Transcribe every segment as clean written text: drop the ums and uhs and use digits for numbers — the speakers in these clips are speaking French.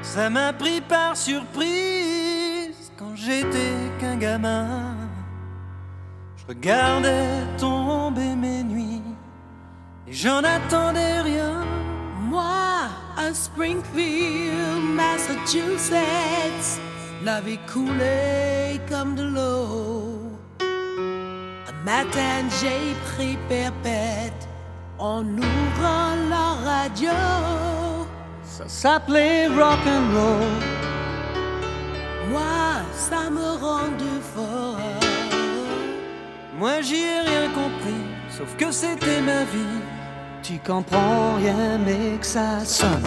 Ça m'a pris par surprise quand j'étais qu'un gamin. Je regardais tomber mes nuits et j'en attendais rien. Moi, à Springfield, Massachusetts, la vie coulait comme de l'eau. Un matin, j'ai pris perpète en ouvrant la radio. Ça s'appelait rock'n'roll. Moi, ça me rendait fort. Moi j'y ai rien compris, sauf que c'était ma vie. Tu comprends rien mais que ça sonne.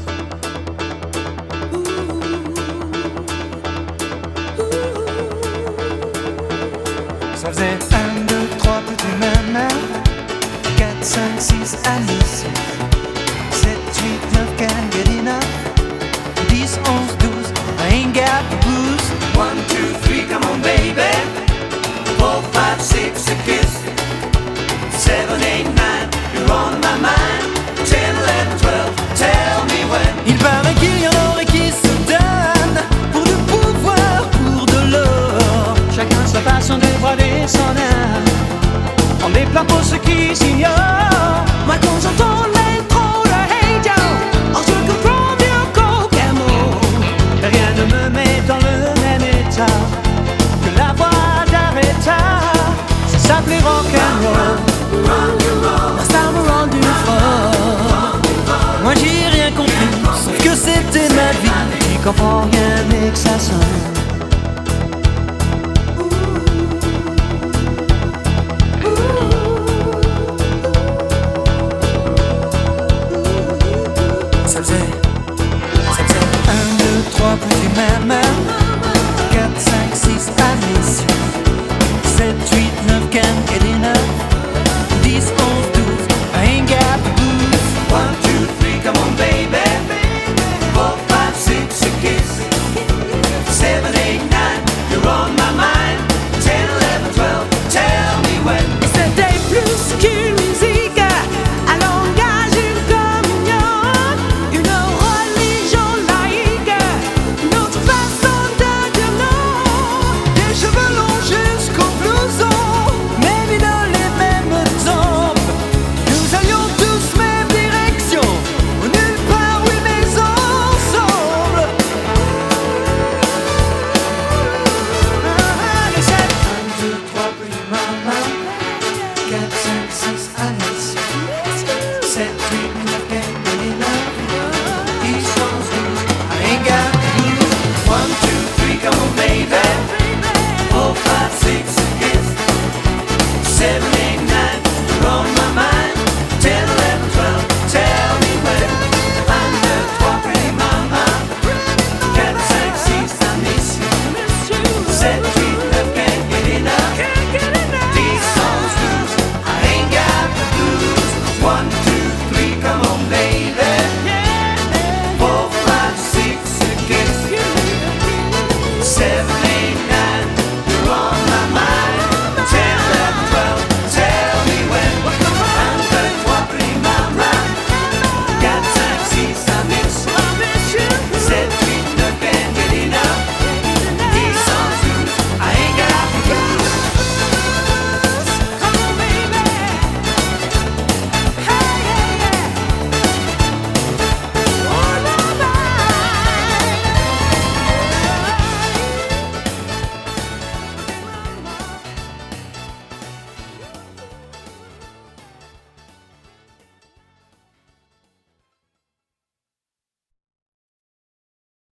Ça faisait 1, 2, 3 petits mamas, 4, 5, 6, allez 6, 7, 8, 9, can't get enough, 10, 11, 12, I ain't got the blues. 1, 2, 3, come on baby, 4, 5, 6, a kiss, 7, 8, 9, you're on my mind, 10, 11, 12, tell me when. Il paraît qu'il y en aurait qui se donnent pour du pouvoir, pour de l'or. Chacun sa façon de dévoiler son âme. On est plein pour ceux qui s'ignorent. Moi quand j'entends l'intro de Hey Joe, on se comprend mieux qu'au camo. Rien ne me met dans le même état que la voix d'Aretha. Ça s'appelait rock'n'roll. Moi ça me rendu fort. Moi j'ai rien compris, sauf que c'était ma vie. Tu comprends rien mais que ça sonne.